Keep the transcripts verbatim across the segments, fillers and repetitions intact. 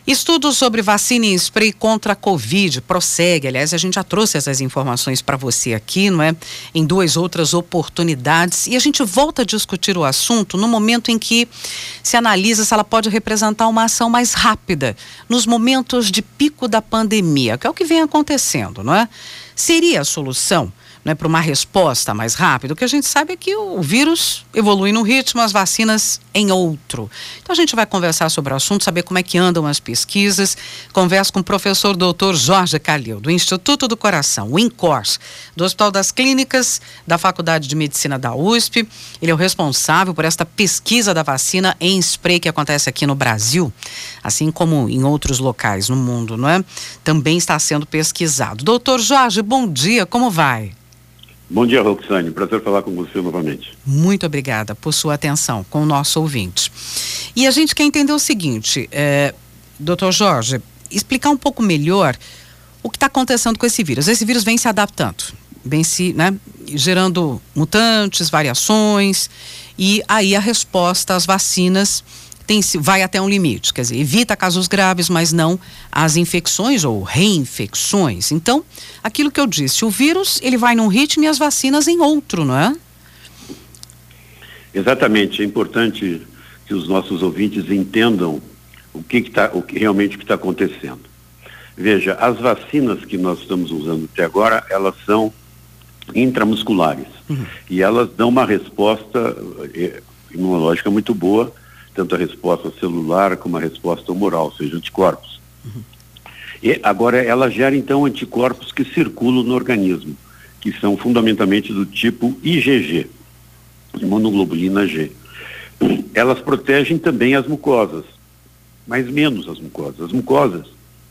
Estudo sobre vacina em spray contra a Covid prossegue. Aliás, a gente já trouxe essas informações para você aqui, não é? Em duas outras oportunidades. E a gente volta a discutir o assunto no momento em que se analisa se ela pode representar uma ação mais rápida nos momentos de pico da pandemia, que é o que vem acontecendo, não é? Seria a solução, né, para uma resposta mais rápida? O que a gente sabe é que o vírus evolui num ritmo, as vacinas em outro. Então a gente vai conversar sobre o assunto, saber como é que andam as pesquisas. Converso com o professor doutor Jorge Calil, do Instituto do Coração, o INCOR, do Hospital das Clínicas, da Faculdade de Medicina da U S P. Ele é o responsável por esta pesquisa da vacina em spray que acontece aqui no Brasil, assim como em outros locais no mundo, não é? Também está sendo pesquisado. Doutor Jorge, bom dia, como vai? Bom dia, Roxane. Prazer falar com você novamente. Muito obrigada por sua atenção com o nosso ouvinte. E a gente quer entender o seguinte, é, doutor Jorge, explicar um pouco melhor o que está acontecendo com esse vírus. Esse vírus vem se adaptando, vem se, né, gerando mutantes, variações, e aí a resposta às vacinas tem, vai até um limite, quer dizer, evita casos graves, mas não as infecções ou reinfecções. Então, aquilo que eu disse, o vírus ele vai num ritmo e as vacinas em outro, não é? Exatamente, é importante que os nossos ouvintes entendam o que, que tá, o que realmente está acontecendo. Veja, as vacinas que nós estamos usando até agora, elas são intramusculares, uhum. E elas dão uma resposta imunológica muito boa, tanto a resposta celular como a resposta humoral, ou seja, anticorpos. Uhum. E agora ela gera então anticorpos que circulam no organismo, que são fundamentalmente do tipo I G G, imunoglobulina G. Elas protegem também as mucosas, mas menos as mucosas. As mucosas,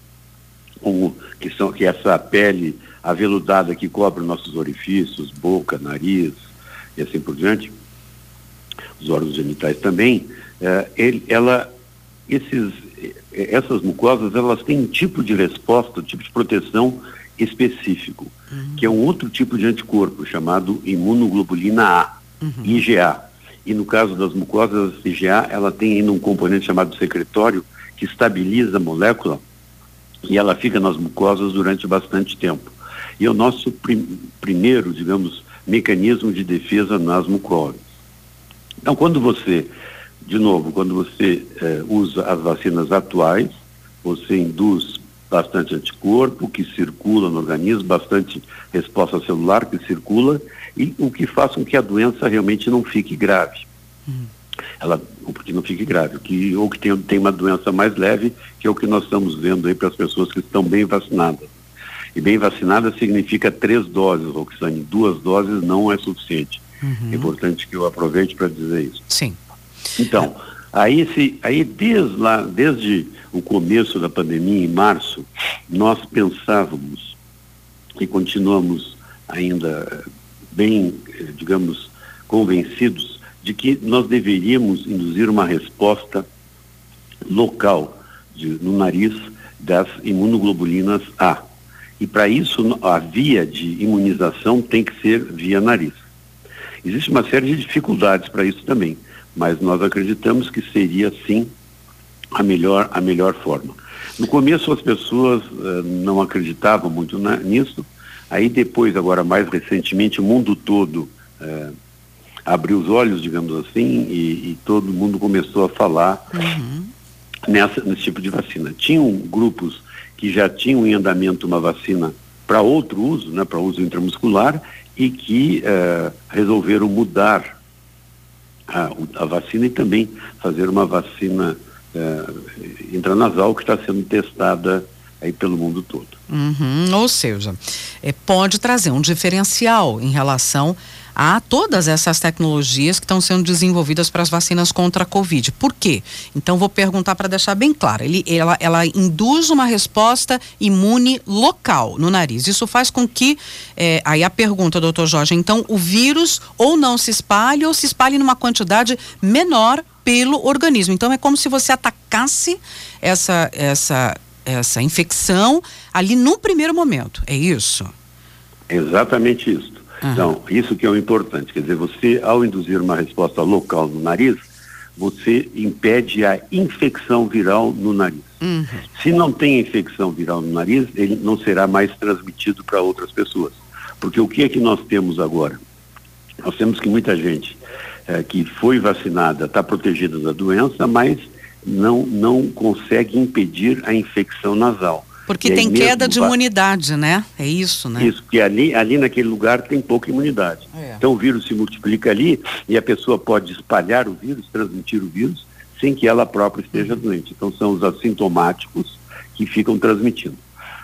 como, que são que essa pele aveludada que cobre nossos orifícios, boca, nariz e assim por diante, os órgãos genitais também, Uh, ele, ela, esses, essas mucosas, elas têm um tipo de resposta, um tipo de proteção específico, uhum. que é um outro tipo de anticorpo, chamado imunoglobulina A, uhum. I G A. E no caso das mucosas, I G A, ela tem ainda um componente chamado secretório, que estabiliza a molécula, e ela fica nas mucosas durante bastante tempo. E é o nosso prim, primeiro, digamos, mecanismo de defesa nas mucosas. Então, quando você... De novo, quando você eh, usa as vacinas atuais, você induz bastante anticorpo que circula no organismo, bastante resposta celular que circula, e o que faz com que a doença realmente não fique grave. Uhum. Ela, porque não fique grave, que, ou que tem, tem uma doença mais leve, que é o que nós estamos vendo aí para as pessoas que estão bem vacinadas. E bem vacinada significa três doses, Roxane, duas doses não é suficiente. Uhum. É importante que eu aproveite para dizer isso. Sim. Então, aí, se, aí desde, lá, desde o começo da pandemia, em março, nós pensávamos e continuamos ainda bem, digamos, convencidos de que nós deveríamos induzir uma resposta local de, no nariz das imunoglobulinas A. E para isso, a via de imunização tem que ser via nariz. Existe uma série de dificuldades para isso também, mas nós acreditamos que seria, sim, a melhor, a melhor forma. No começo as pessoas uh, não acreditavam muito na, nisso, aí depois, agora mais recentemente, o mundo todo uh, abriu os olhos, digamos assim, e, e todo mundo começou a falar uhum. nessa, nesse tipo de vacina. Tinham grupos que já tinham em andamento uma vacina para outro uso, né, para uso intramuscular, e que uh, resolveram mudar A, a vacina e também fazer uma vacina uh, intranasal que está sendo testada aí pelo mundo todo. Uhum, ou seja, é, pode trazer um diferencial em relação a todas essas tecnologias que estão sendo desenvolvidas para as vacinas contra a Covid. Por quê? Então vou perguntar para deixar bem claro. Ele, ela, ela induz uma resposta imune local no nariz. Isso faz com que, é, aí a pergunta, doutor Jorge, então o vírus ou não se espalhe ou se espalhe numa quantidade menor pelo organismo. Então é como se você atacasse essa, essa, essa infecção ali no primeiro momento. É isso? Exatamente isso. Uhum. Então, isso que é o importante, quer dizer, você, ao induzir uma resposta local no nariz, você impede a infecção viral no nariz. Uhum. Se não tem infecção viral no nariz, ele não será mais transmitido para outras pessoas. Porque o que é que nós temos agora? Nós temos que muita gente é, que foi vacinada está protegida da doença, mas não, não consegue impedir a infecção nasal. Porque tem queda de imunidade, né? É isso, né? Isso, porque ali, ali naquele lugar tem pouca imunidade. É. Então o vírus se multiplica ali e a pessoa pode espalhar o vírus, transmitir o vírus, sem que ela própria esteja doente. Então são os assintomáticos que ficam transmitindo.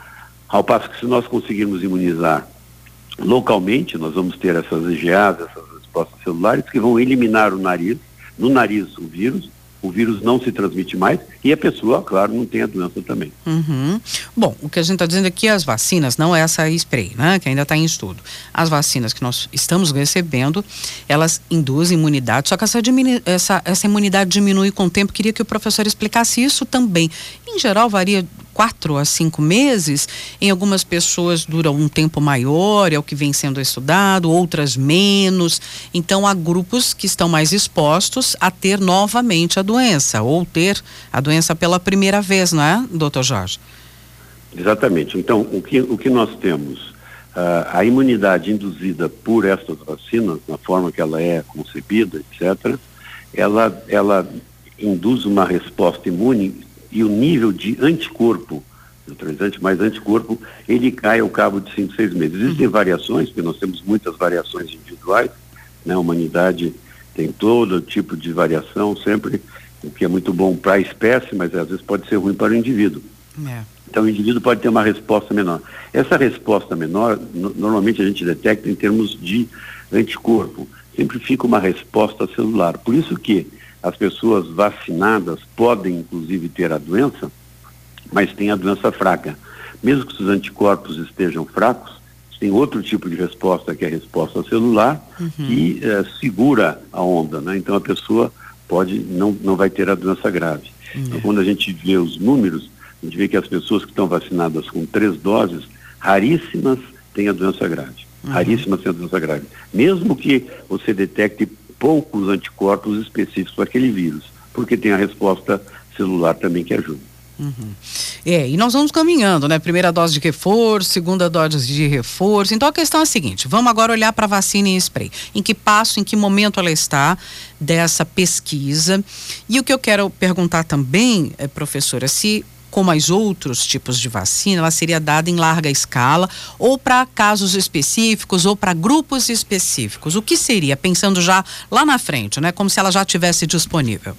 Ao passo que se nós conseguirmos imunizar localmente, nós vamos ter essas I G As, essas respostas celulares, que vão eliminar o nariz, no nariz o vírus, o vírus não se transmite mais e a pessoa, claro, não tem a doença também. Uhum. Bom, o que a gente está dizendo aqui, as vacinas, não é essa spray, né, que ainda está em estudo. As vacinas que nós estamos recebendo, elas induzem imunidade, só que essa, essa, essa imunidade diminui com o tempo. Queria que o professor explicasse isso também. Em geral, varia quatro a cinco meses, em algumas pessoas dura um tempo maior, é o que vem sendo estudado, outras menos. Então há grupos que estão mais expostos a ter novamente a doença, ou ter a doença pela primeira vez, não é, doutor Jorge? Exatamente. Então, o que, o que nós temos, uh, a imunidade induzida por estas vacinas, na forma que ela é concebida, etcétera, ela, ela induz uma resposta imune e o nível de anticorpo, neutralizante mais anticorpo, ele cai ao cabo de cinco, seis meses. Existem uhum. variações, porque nós temos muitas variações individuais, né? A humanidade tem todo tipo de variação, sempre, o que é muito bom para a espécie, mas às vezes pode ser ruim para o indivíduo. É. Então o indivíduo pode ter uma resposta menor. Essa resposta menor, no, normalmente a gente detecta em termos de anticorpo. Sempre fica uma resposta celular. Por isso que as pessoas vacinadas podem, inclusive, ter a doença, mas tem a doença fraca. Mesmo que os anticorpos estejam fracos, tem outro tipo de resposta, que é a resposta celular, uhum. que eh, segura a onda, né? Então a pessoa pode, não, não vai ter a doença grave. Uhum. Então, quando a gente vê os números, a gente vê que as pessoas que estão vacinadas com três doses, raríssimas têm a doença grave. Uhum. Raríssimas têm a doença grave. Mesmo que você detecte poucos anticorpos específicos para aquele vírus, porque tem a resposta celular também que ajuda. Uhum. É, e nós vamos caminhando, né? Primeira dose de reforço, segunda dose de reforço. Então a questão é a seguinte: vamos agora olhar para a vacina em spray. Em que passo, em que momento ela está dessa pesquisa? E o que eu quero perguntar também, é, professora, se como as outros tipos de vacina, ela seria dada em larga escala, ou para casos específicos, ou para grupos específicos. O que seria, pensando já lá na frente, né? Como se ela já estivesse disponível.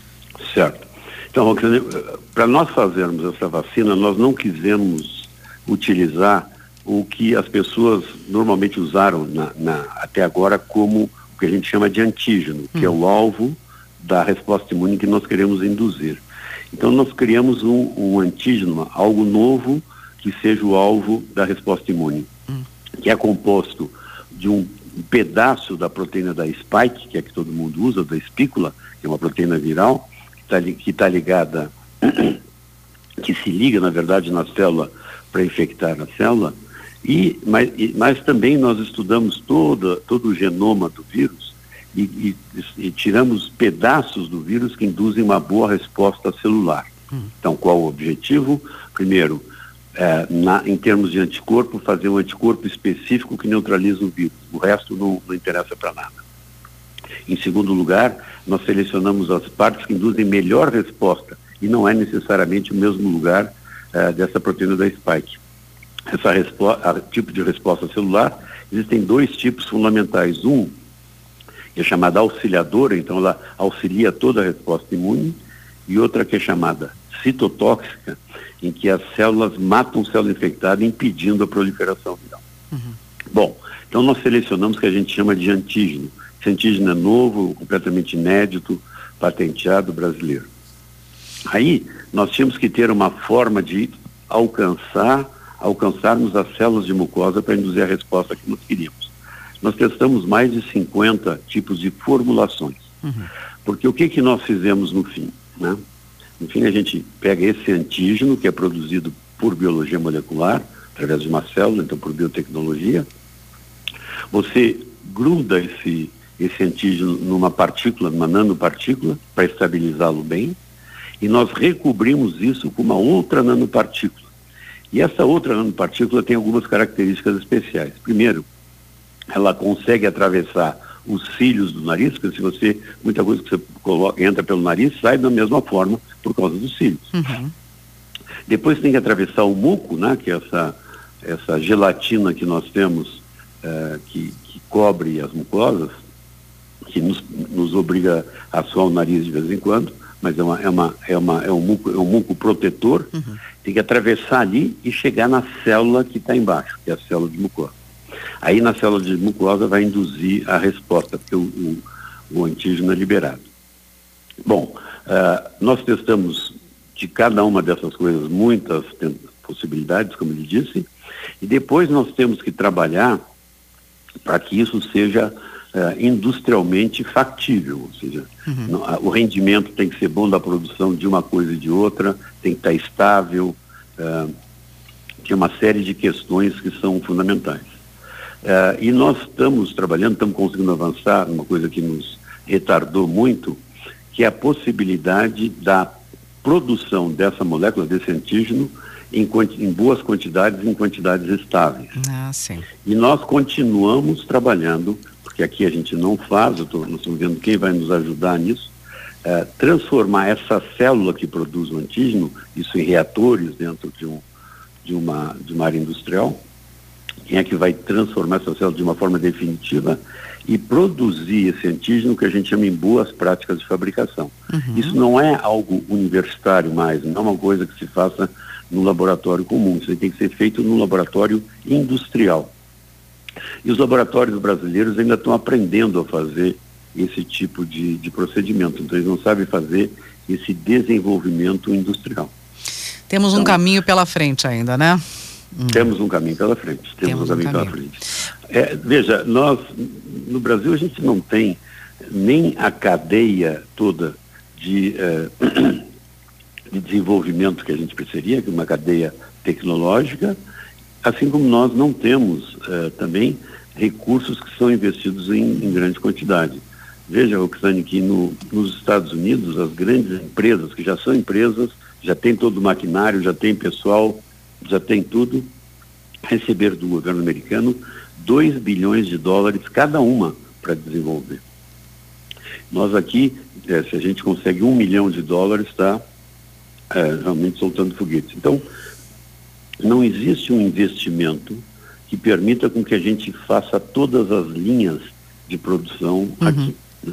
Certo. Então, para nós fazermos essa vacina, nós não quisemos utilizar o que as pessoas normalmente usaram na, na, até agora como o que a gente chama de antígeno, hum. que é o alvo da resposta imune que nós queremos induzir. Então nós criamos um, um antígeno, algo novo que seja o alvo da resposta imune, hum. que é composto de um pedaço da proteína da spike, que é que todo mundo usa, da espícula, que é uma proteína viral, que está ligada, que se liga, na verdade, na célula para infectar a célula, e, mas, e, mas também nós estudamos toda, todo o genoma do vírus e, e, e tiramos pedaços do vírus que induzem uma boa resposta celular. Hum. Então, qual o objetivo? Primeiro, é, na, em termos de anticorpo, fazer um anticorpo específico que neutraliza o vírus. O resto não, não interessa para nada. Em segundo lugar, nós selecionamos as partes que induzem melhor resposta e não é necessariamente o mesmo lugar uh, dessa proteína da spike. Essa resposta, tipo de resposta celular, existem dois tipos fundamentais. Um que é chamada auxiliadora, então ela auxilia toda a resposta imune, e outra que é chamada citotóxica, em que as células matam célula infectada, impedindo a proliferação viral. Uhum. Bom, então nós selecionamos o que a gente chama de antígeno. Esse antígeno é novo, completamente inédito, patenteado, brasileiro. Aí, nós tínhamos que ter uma forma de alcançar, alcançarmos as células de mucosa para induzir a resposta que nós queríamos. Nós testamos mais de cinquenta tipos de formulações. Uhum. Porque o que que nós fizemos no fim, né? No fim, a gente pega esse antígeno, que é produzido por biologia molecular, através de uma célula, então por biotecnologia. Você gruda esse esse antígeno numa partícula, numa nanopartícula, para estabilizá-lo bem, e nós recobrimos isso com uma outra nanopartícula. E essa outra nanopartícula tem algumas características especiais. Primeiro, ela consegue atravessar os cílios do nariz, porque se você, muita coisa que você coloca, entra pelo nariz, sai da mesma forma por causa dos cílios. Uhum. Depois tem que atravessar o muco, né, que é essa, essa gelatina que nós temos, uh, que, que cobre as mucosas, que nos, nos obriga a suar o nariz de vez em quando, mas é, uma, é, uma, é, uma, é, um, muco, é um muco protetor. Uhum. Tem que atravessar ali e chegar na célula que está embaixo, que é a célula de mucosa. Aí na célula de mucosa vai induzir a resposta, porque o, o, o antígeno é liberado. Bom, uh, nós testamos de cada uma dessas coisas muitas possibilidades, como ele disse, e depois nós temos que trabalhar para que isso seja uh, industrialmente factível, ou seja, uhum. no, a, o rendimento tem que ser bom da produção de uma coisa e de outra, tem que estar estável, uh, tem uma série de questões que são fundamentais. Uh, e nós estamos trabalhando, estamos conseguindo avançar numa coisa que nos retardou muito, que é a possibilidade da produção dessa molécula, desse antígeno, em, em boas quantidades, em quantidades estáveis. Ah, sim. E nós continuamos trabalhando, porque aqui a gente não faz, eu tô, nós estamos vendo quem vai nos ajudar nisso, uh, transformar essa célula que produz o antígeno, isso em reatores dentro de, um, de, uma, de uma área industrial. Quem é que vai transformar essa célula de uma forma definitiva e produzir esse antígeno que a gente chama em boas práticas de fabricação. Uhum. Isso não é algo universitário mais, não é uma coisa que se faça no laboratório comum, isso tem que ser feito no laboratório industrial. E os laboratórios brasileiros ainda estão aprendendo a fazer esse tipo de, de procedimento, então eles não sabem fazer esse desenvolvimento industrial. Temos então, um caminho pela frente ainda, né? Hum. Temos um caminho pela frente. Temos, temos um caminho, um caminho. pela frente. É, veja, nós, no Brasil, a gente não tem nem a cadeia toda de, eh, de desenvolvimento que a gente precisaria, que é uma cadeia tecnológica, assim como nós não temos eh, também recursos que são investidos em, em grande quantidade. Veja, Roxane, que no, nos Estados Unidos, as grandes empresas, que já são empresas, já tem todo o maquinário, já tem pessoal, já tem tudo, receber do governo americano dois bilhões de dólares cada uma para desenvolver. Nós aqui, é, se a gente consegue um milhão de dólares, está é, realmente soltando foguetes. Então, não existe um investimento que permita com que a gente faça todas as linhas de produção uhum. aqui. Né?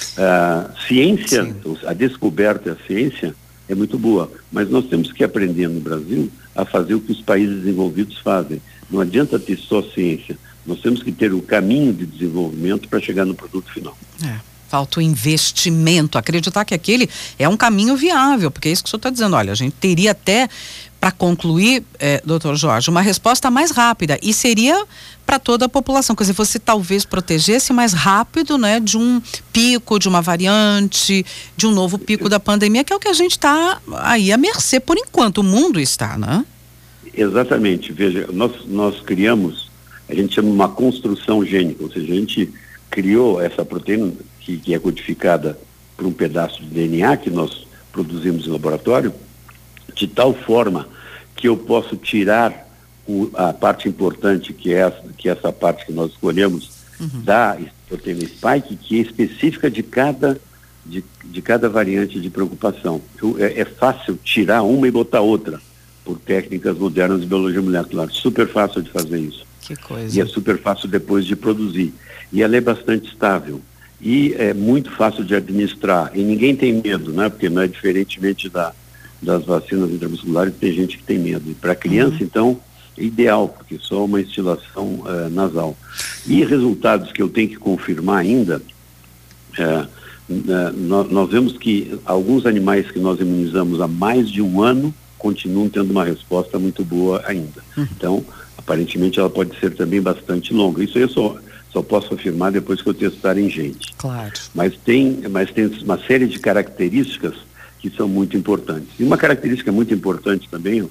A ciência, Sim. a descoberta e a ciência é muito boa, mas nós temos que aprender no Brasil a fazer o que os países desenvolvidos fazem. Não adianta ter só ciência, nós temos que ter o caminho de desenvolvimento para chegar no produto final. É, falta o investimento, acreditar que aquele é um caminho viável, porque é isso que o senhor está dizendo, olha, a gente teria até, para concluir, é, doutor Jorge, uma resposta mais rápida, e seria para toda a população, quer dizer, você talvez protegesse mais rápido, né, de um pico, de uma variante, de um novo pico da pandemia, que é o que a gente está aí à mercê por enquanto, o mundo está, né? Exatamente, veja, nós, nós criamos, a gente chama uma construção gênica, ou seja, a gente criou essa proteína que, que é codificada por um pedaço de D N A que nós produzimos no laboratório, de tal forma que eu posso tirar o, a parte importante, que é, essa, que é essa parte que nós escolhemos, uhum. da proteína spike, que é específica de cada, de, de cada variante de preocupação. Eu, é, é fácil tirar uma e botar outra, por técnicas modernas de biologia molecular. Super fácil de fazer isso. Que coisa. E é super fácil depois de produzir. E ela é bastante estável. E é muito fácil de administrar. E ninguém tem medo, né? Porque não é diferentemente da, das vacinas intramusculares, tem gente que tem medo. E para criança, uhum. então, é ideal, porque só uma instilação uh, nasal. E resultados que eu tenho que confirmar ainda, uh, uh, nós, nós vemos que alguns animais que nós imunizamos há mais de um ano continuam tendo uma resposta muito boa ainda. Uhum. Então, aparentemente, ela pode ser também bastante longa. Isso eu só, só posso afirmar depois que eu testar em gente. Claro. Mas tem, mas tem uma série de características que são muito importantes. E uma característica muito importante também,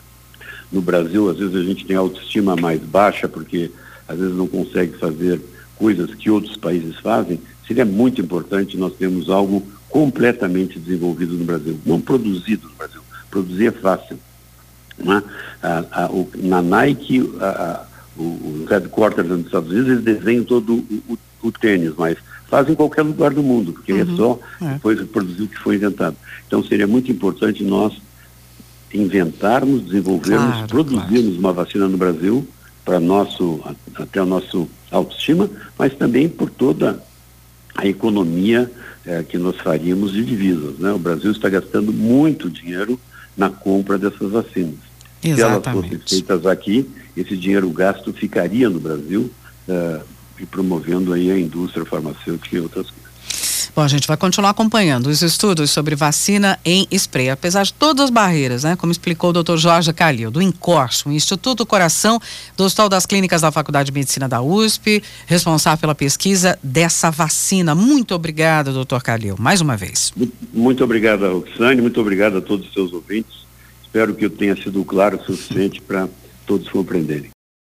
no Brasil, às vezes a gente tem autoestima mais baixa, porque às vezes não consegue fazer coisas que outros países fazem, seria muito importante nós termos algo completamente desenvolvido no Brasil, não produzido no Brasil. Produzir é fácil. Né? A, a, o, na Nike, a, a, o, o headquarters dos Estados Unidos, eles desenham todo o, o, o tênis, mas fazem em qualquer lugar do mundo, porque uhum. é só é. depois produzir o que foi inventado. Então seria muito importante nós inventarmos, desenvolvermos, claro, produzirmos claro. uma vacina no Brasil, para nosso, até o nosso autoestima, mas também por toda a economia eh, que nós faríamos de divisas, né? O Brasil está gastando muito dinheiro na compra dessas vacinas. Exatamente. Se elas fossem feitas aqui, esse dinheiro gasto ficaria no Brasil eh, e promovendo aí a indústria farmacêutica e outras coisas. Bom, a gente vai continuar acompanhando os estudos sobre vacina em spray, apesar de todas as barreiras, né? Como explicou o doutor Jorge Calil, do INCORS, o Instituto Coração do Hospital das Clínicas da Faculdade de Medicina da U S P, responsável pela pesquisa dessa vacina. Muito obrigada, doutor Calil, mais uma vez. Muito, muito obrigado, Roxane, muito obrigado a todos os seus ouvintes. Espero que eu tenha sido claro o suficiente para todos compreenderem.